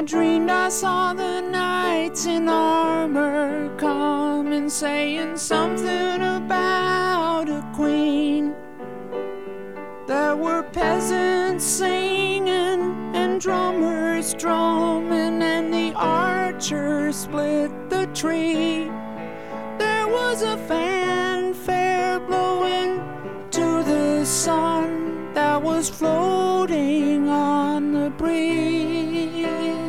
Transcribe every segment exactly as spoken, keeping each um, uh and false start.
I dreamed I saw the knights in armor coming, saying something about a queen. There were peasants singing and drummers drumming, and the archers split the tree. There was a fanfare blowing to the sun that was floating on the breeze.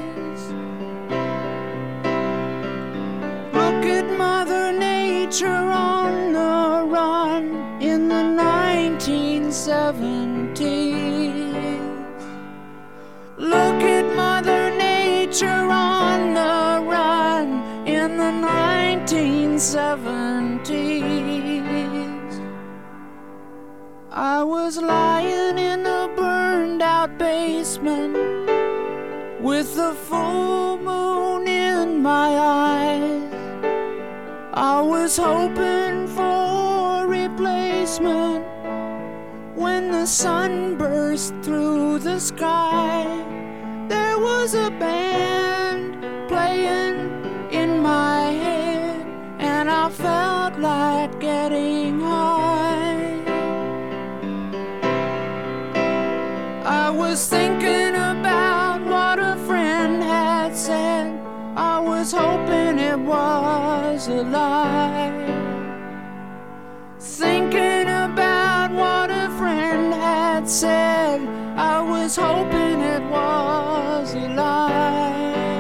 Look at Mother Nature on the run in the nineteen seventies. Look at Mother Nature on the run in the nineteen seventies. I was lying in a burned out basement with the full moon in my eyes. I was hoping for replacement when the sun burst through the sky. There was a band playing in my head, and I felt like getting high. I was thinking about what a friend had said. I was hoping it was a lie. Thinking about what a friend had said, I was hoping it was a lie.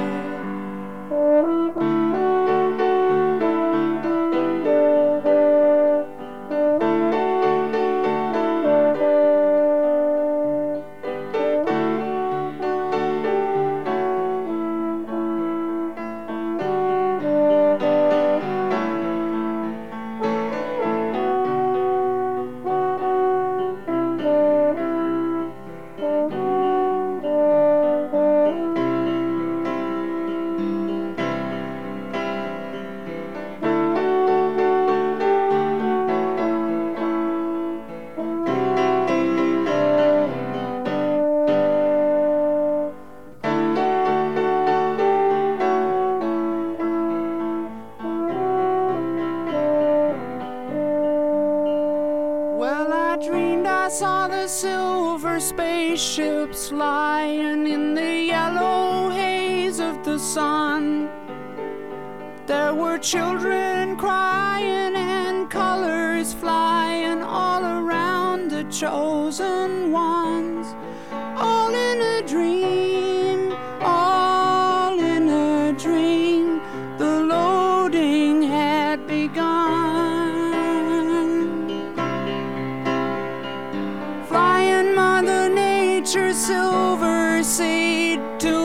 I saw the silver spaceships lying in the yellow haze of the sun. There were children crying and colors flying all around the chosen ones. All in a dream, all in a dream. The loading had begun. Flying Mother Nature's silver seed to